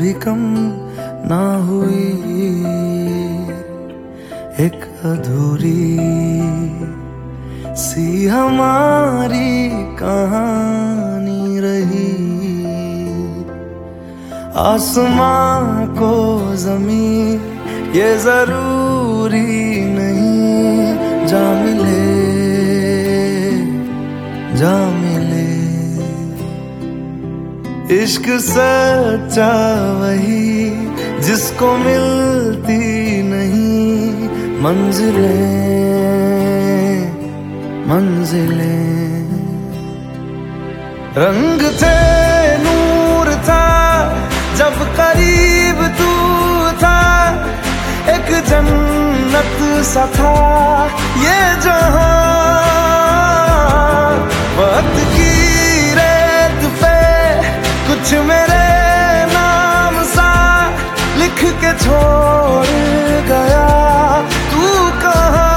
भी कम ना हुई, एक अधूरी सी हमारी कहानी रही। आसमां को ज़मीं ये जरूरी नहीं, जा मिले जा मिले। इश्क सच्चा वही जिसको मिलती नहीं मंजिलें मंजिलें। रंग थे नूर था जब करीब तू था, एक जन्नत सा था ये जहां। वक्त की रेत पे कुछ मेरे नाम सा लिख के छोड़ गया, तू कहाँ?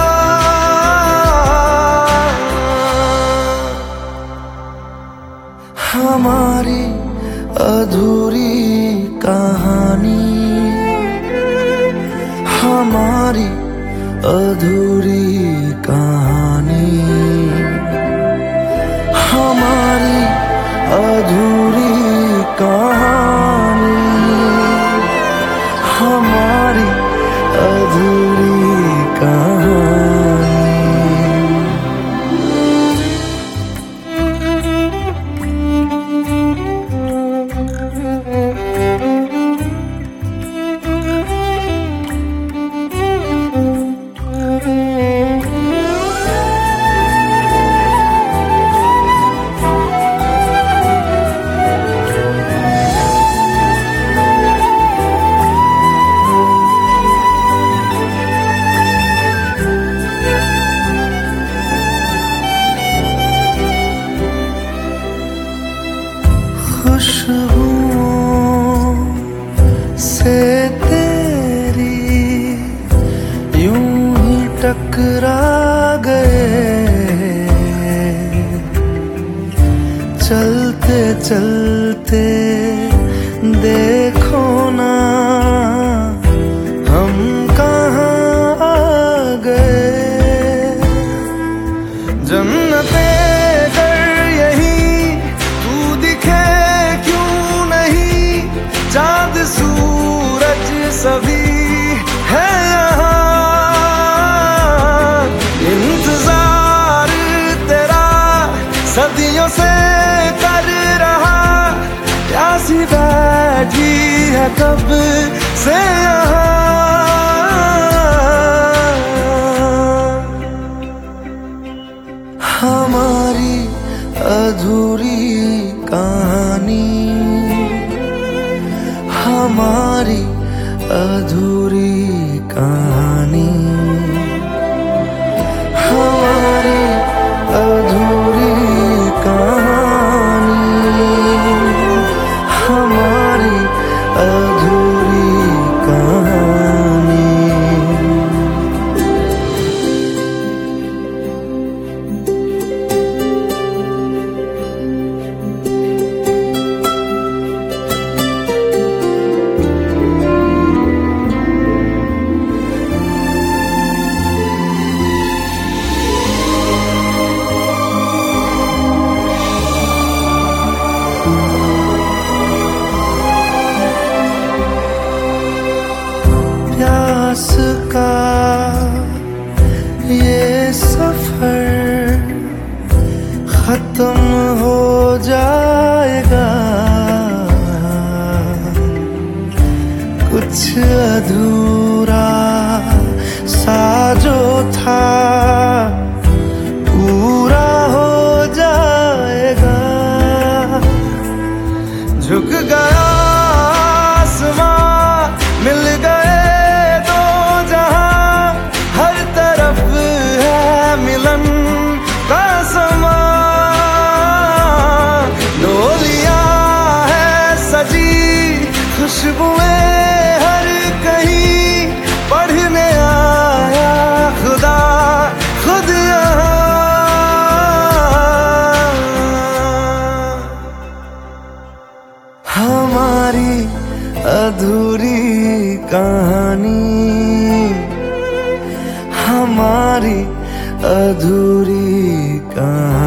हमारी अधूरी कहानी, हमारी अधूरी कहानी, हमारी अधूरी कहानी, हमारी अधूरी कहानी। खुशबुओं से तेरी यूं ही टकरा गए, चलते चलते देखो ना हम कहाँ आ गए। जन्नते चाँद सूरज सभी है यहाँ, इंतजार तेरा सदियों से कर रहा, प्यासी बैठी है कब से यहाँ। हमारी अधूरी कहानी, हमारी अधूरी कहानी, हमारी अधूरी कहानी, हमारी अधूरी कहानी। प्यास का ये सफर खत्म हो जाएगा, कुछ अधूरा सा जो था पूरा हो जाएगा। झुक गया आसमां, मिल गए दो जहां, हर तरफ है मिलन का समा। डोलियां है सजी, खुशबुएं हर कहीं, पढ़ने आया खुदा अधूरी कहानी, हमारी अधूरी कहानी।